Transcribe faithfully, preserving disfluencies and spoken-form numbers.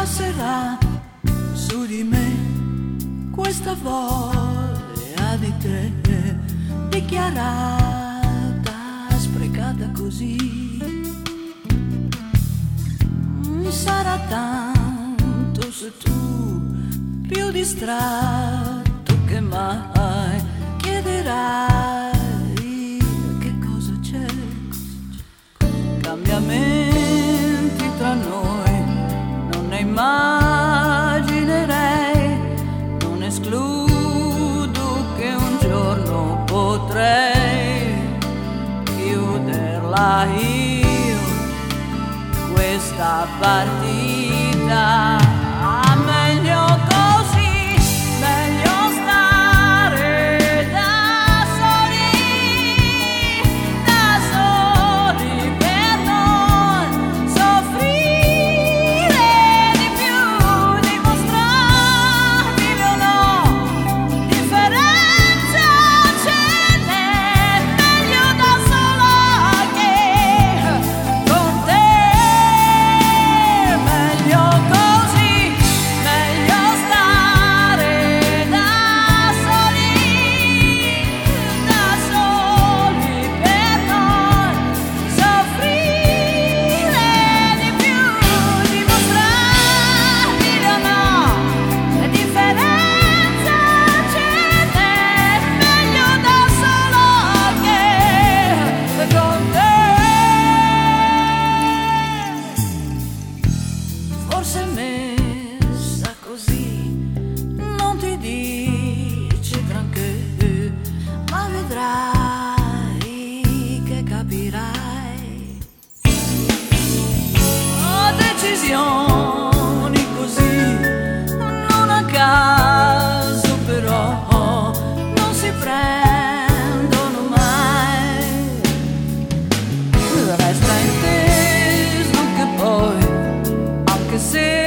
passerà su di me questa voglia di te, dichiarata, sprecata così. Sarà tanto se tu, più distratto che mai, chiederai che cosa c'è. Cambiamenti tra noi non ne immaginerei, non escludo che un giorno potrei chiuderla io questa partita. Meglio così, meglio stare da soli, da soli per non soffrire di più, dimostrabile o no, differenza ce n'è, meglio da sola che con te. Meglio così, meglio stare da soli, da soli per non soffrire di più, dimostrabile o no, la differenza ce n'è, meglio da solo che con te. Forse messa così non ti dice granché, ma vedrai che capirai. Ho decisioni così, non a caso però, non si prendono mai. Resta inteso che poi, anche se